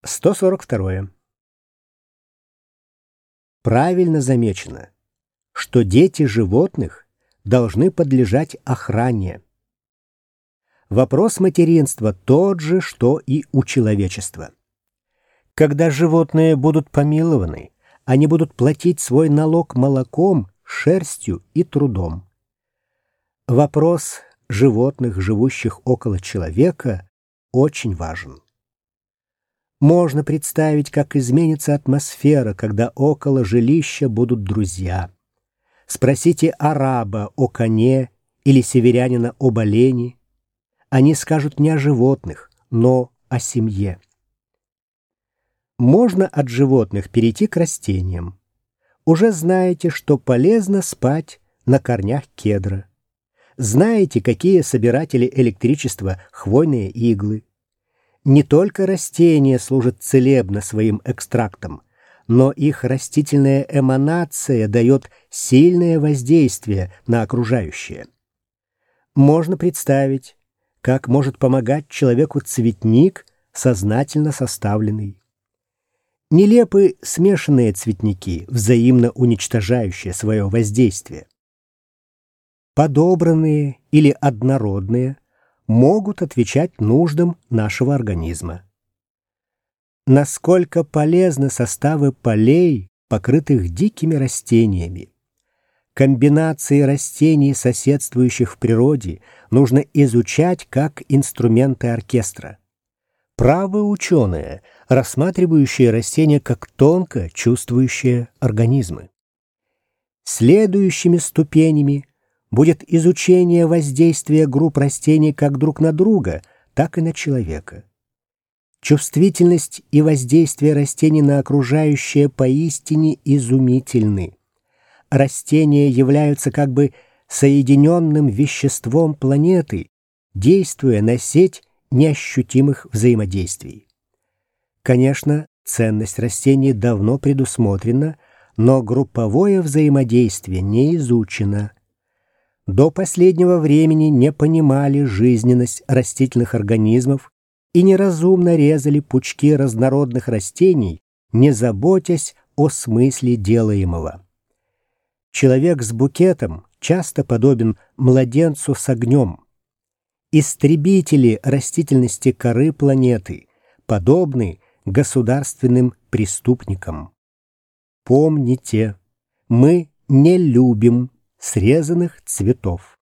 142. Правильно замечено, что дети животных должны подлежать охране. Вопрос материнства тот же, что и у человечества. Когда животные будут помилованы, они будут платить свой налог молоком, шерстью и трудом. Вопрос животных, живущих около человека, очень важен. Можно представить, как изменится атмосфера, когда около жилища будут друзья. Спросите араба о коне или северянина об олене. Они скажут не о животных, но о семье. Можно от животных перейти к растениям. Уже знаете, что полезно спать на корнях кедра. Знаете, какие собиратели электричества хвойные иглы. Не только растения служат целебно своим экстрактом, но их растительная эманация дает сильное воздействие на окружающее. Можно представить, как может помогать человеку цветник, сознательно составленный. Нелепы смешанные цветники, взаимно уничтожающие свое воздействие. Подобранные или однородные могут отвечать нуждам нашего организма. Насколько полезны составы полей, покрытых дикими растениями. Комбинации растений, соседствующих в природе, нужно изучать как инструменты оркестра. Правы ученые, рассматривающие растения как тонко чувствующие организмы. Следующими ступенями будет изучение воздействия групп растений как друг на друга, так и на человека. Чувствительность и воздействие растений на окружающее поистине изумительны. Растения являются как бы соединенным веществом планеты, действуя на сеть неощутимых взаимодействий. Конечно, ценность растений давно предусмотрена, но групповое взаимодействие не изучено. До последнего времени не понимали жизненность растительных организмов и неразумно резали пучки разнородных растений, не заботясь о смысле делаемого. Человек с букетом часто подобен младенцу с огнем. Истребители растительности коры планеты подобны государственным преступникам. Помните, мы не любим срезанных цветов.